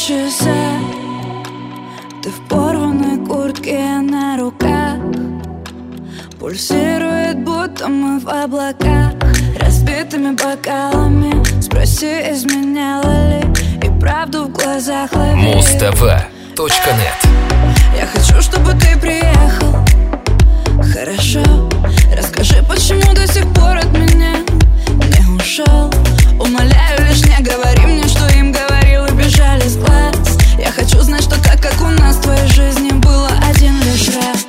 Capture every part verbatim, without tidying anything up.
часах, ты в порванной куртке на руках. Пульсирует, будто мы в облаках, разбитыми бокалами. Спроси, изменяла ли, и правду в глазах лови. Муз-ТВ точка нет. Я хочу, чтобы ты приехал. Хорошо, расскажи, почему до сих пор от меня не ушел. Умоляю, лишь не говори мне, что им говорил и бежали с глаз. Я хочу знать, что так, как у нас в твоей жизни было один лишь раз.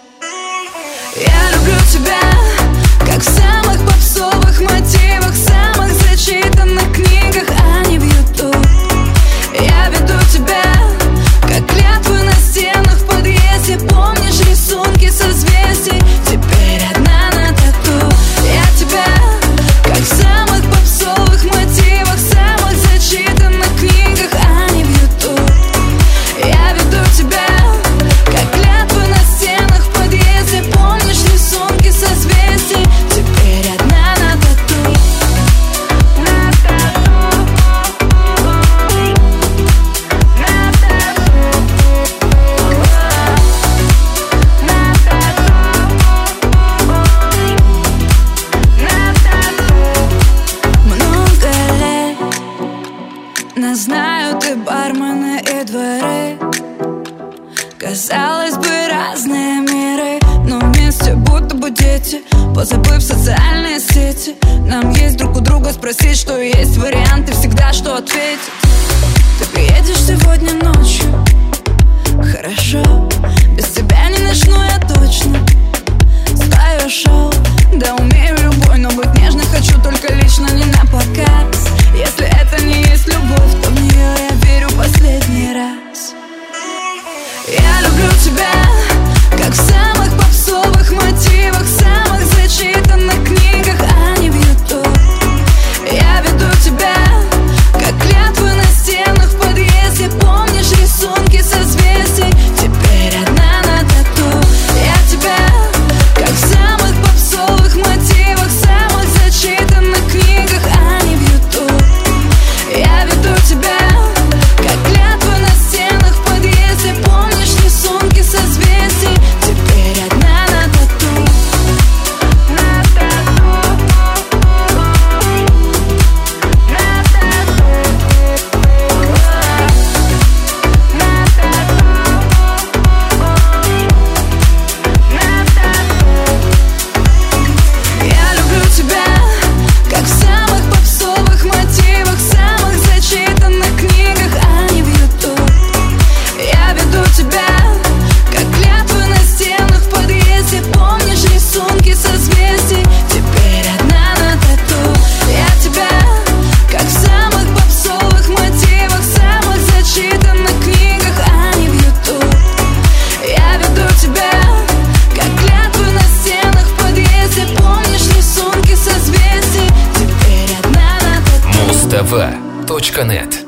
Я люблю тебя, как в самых попсовых мотивах, самых зачитанных книгах, а не в ютуб. Я веду тебя, как клятвы на стенах в подъезде. Помнишь рисунки созвездий? Теперь одна на тату. Я тебя, как в самых попсовых мотивах, самых зачитанных книгах, а не в ютуб. Я веду тебя, как клятвы на стенах в подъезде. Помнишь рисунки созвездий? Теперь одна на тату. На тату. На тату. На тату. Много лет нас знают и бармены, и дворы. Казалось бы, разные миры, но вместе будто бы дети, позабыв социальные сети. Нам есть друг у друга спросить, что есть варианты, всегда что ответить. Ты приедешь сегодня ночью? Хорошо, без тебя не начну я точно свое шоу. Да, умею любой, но быть нежной хочу только лично, не на показ. Если это не есть любовь, то в нее я верю последний раз. Я люблю тебя, как в самых попсовых мотивах, самых зачитанных книгах, а не в ютуб. Я веду тебя, как клятвы на стенах в подъезде. Помнишь рисунки созвездий? Теперь одна на тату. Я тебя, как в самых попсовых мотивах, самых зачитанных книгах, а не в ютуб. Я веду тебя, как клятвы на стенах в подъезде. Помнишь рисунки созвездий? Теперь одна на тату. На тату. На тату. На тату. Я люблю тебя, как в самых попсовых мотивах, самых зачитанных книгах, а не в ютуб. Я веду тебя, как клятвы на стенах в подъезде. Помнишь рисунки созвездий? Теперь одна на тату. Я тебя, как в самых попсовых мотивах, самых зачитанных книгах, а не в ютуб. Я веду тебя, как клятвы на стенах в подъезде. Помнишь рисунки созвездий? Теперь одна на тату. Муз-ТВ точка нет.